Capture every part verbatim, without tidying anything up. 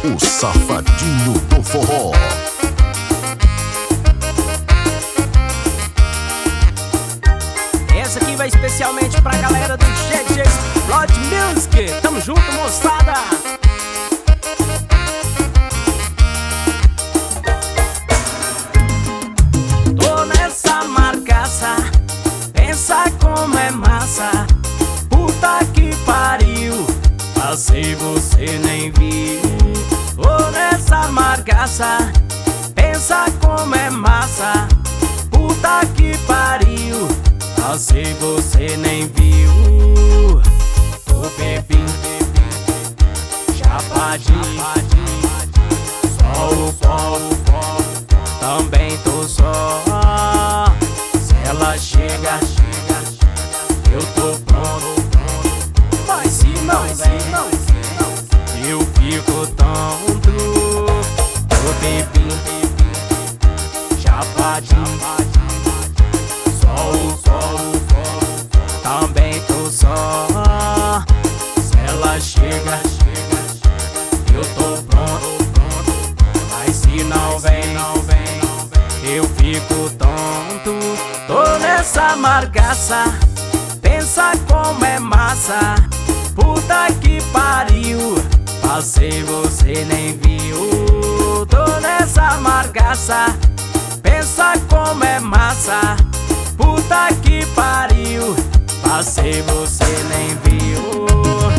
o safadinho do forró. Essa aqui vai especialmente pra galera do G G Explode Music. Tamo junto, moçada! Tô nessa marcaça, pensa como é massa. Puta que pariu, passei você nem vi. Tô nessa marcaça, pensa como é massa. Puta que pariu, passei você nem viu. Tô bebinho, chapadinho, só o pó, também tô só. Se ela chega, eu tô pronto. Mas se não vem, eu fico tonto. Tô bebinho, chapadinho, só o pó, também tô só. Se ela chega, eu tô pronto. Mas se não vem, eu fico tonto. Tô nessa margaça, pensa como é massa. Puta que pariu, passei você nem viu. Tô nessa margaça, pensa como é massa. Puta que pariu, passei você nem viu.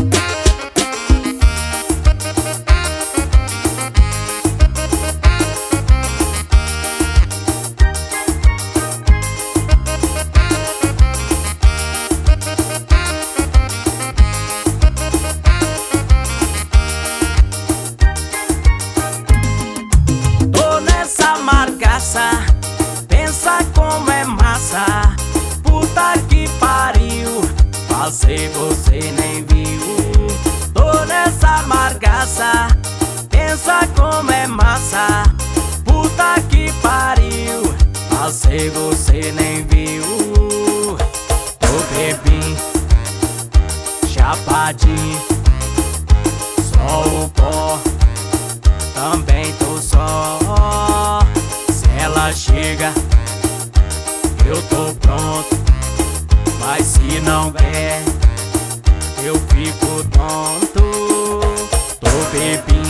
Tô nessa margaça, pensa como é massa. Puta que pariu, passei você nem viu. Tô nessa margaça, pensa como é massa. Puta que pariu, passei você nem viu. Tô bebinho, chapadinho, só o pó, também tô só. Se ela chega, eu tô pronto. Mas se não vier, eu fico tonto. Tô bebinho,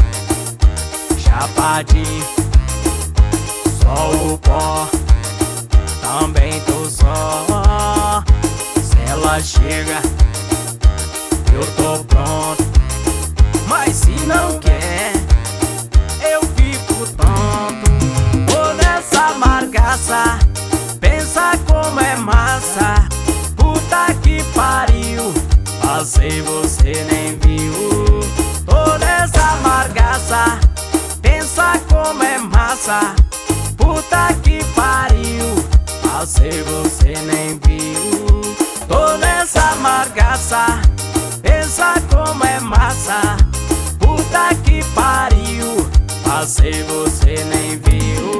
chapadinho, só o pó, também tô só. Se ela chega, eu tô pronto. Mas se não quer, eu fico tonto. Tô nessa margaça, pensa como é massa. Puta que pariu, passei você nem viu. Tô nessa margaça, pensa como é massa. Puta que pariu, passei você nem viu. Tô nessa margaça, pensa como é massa. Puta que pariu, passei você nem viu.